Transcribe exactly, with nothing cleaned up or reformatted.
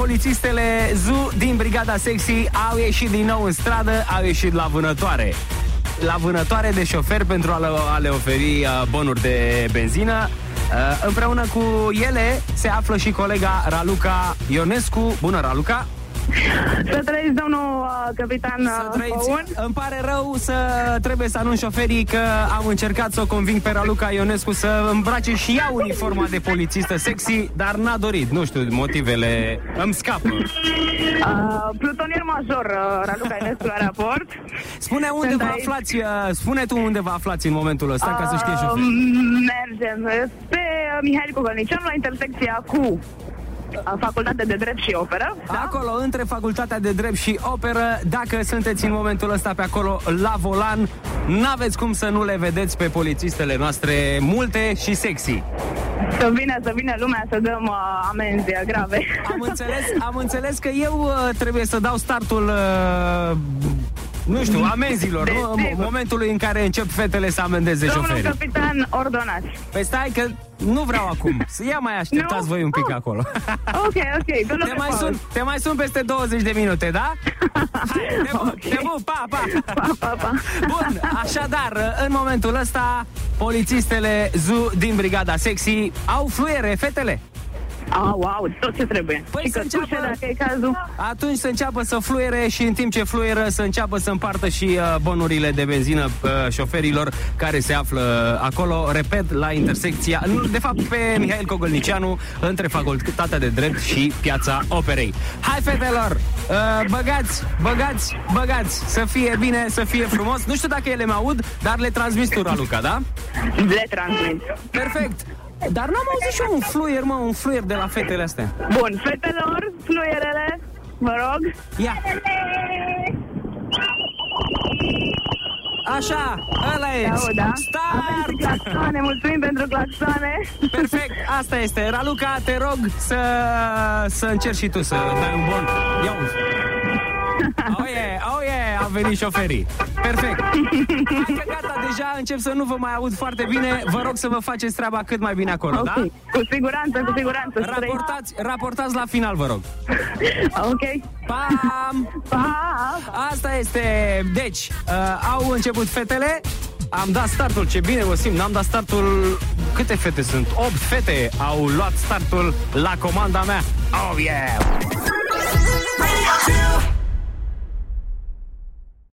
polițistele Zoo din Brigada Sexy au ieșit din nou în stradă, au ieșit la vânătoare. La vânătoare de șoferi pentru a le, a le oferi uh, bonuri de benzină. Uh, împreună cu ele se află și colega Raluca Ionescu. Bună, Raluca! Să trăiți, domnul uh, capitan uh, Îmi pare rău să trebuie să anunț șoferii că am încercat să o conving pe Raluca Ionescu să îmbrace și ea uniforma de polițistă sexy, dar n-a dorit. Nu știu, motivele îmi scapă. Uh, plutonier major, uh, Raluca Ionescu la raport. Spune unde Sunt vă aici. aflați, uh, spune tu unde vă aflați în momentul ăsta, ca să știe șoferii. Uh, mergem pe uh, Mihail Cogălnicianu, la intersecția cu Facultatea de Drept și Operă, da? Acolo, între Facultatea de Drept și Operă, dacă sunteți în momentul ăsta pe acolo la volan, n-aveți cum să nu le vedeți pe polițistele noastre multe și sexy. Să vină, să vină lumea să dăm uh, amenzi grave. Am înțeles, am înțeles că eu uh, trebuie să dau startul uh, nu știu, amenzilor, nu? În momentului în care încep fetele să amendeze Domnul șoferii. capitan, ordonați. Păi stai că nu vreau acum. Să ia mai așteptați Nu? voi un pic Oh. acolo. Ok, ok, dă-l Te pe mai, pauză. sun, te mai sun peste douăzeci de minute, da? Hai, te pup, Ok. te pup, pa, pa. Pa, pa, pa. Bun, așadar, în momentul ăsta, polițistele Zoo din Brigada Sexy au fluiere, fetele. Ah, wow, tot ce trebuie. Păi Și să cătușe, înceapă- dacă e cazul. Atunci să înceapă să fluiere și în timp ce fluieră să înceapă să împartă și uh, bonurile de benzină uh, șoferilor care se află acolo, repet, la intersecția, nu, de fapt pe Mihail Cogălnicianu, între Facultatea de Drept și Piața Operei. Hai, fetelor, uh, băgați, băgați, băgați, să fie bine, să fie frumos. Nu știu dacă ele mă aud, dar le transmis tu, Raluca, da? Le transmit. Perfect. Dar n-am auzit și eu un fluier, mă, un fluier de la fetele astea. Bun, fetelor, fluierele, vă rog. Ia. Așa, ăla e. Aud, da? Avem Start! și claxoane, mulțumim pentru claxoane. Perfect, asta este. Raluca, te rog să, să încerci și tu să dai un bon. Ia uzi. Oh yeah, oh yeah, au venit șoferii. Perfect. Hai că gata, deja încep să nu vă mai aud foarte bine. Vă rog să vă faceți treaba cât mai bine acolo, Ok, da? cu siguranță, cu siguranță. Raportați, raportați la final, vă rog. Ok. Pam! Pa! Asta este. Deci, uh, au început fetele. Am dat startul, ce bine o simt. N-am dat startul. Câte fete sunt? opt fete au luat startul la comanda mea. Oh yeah!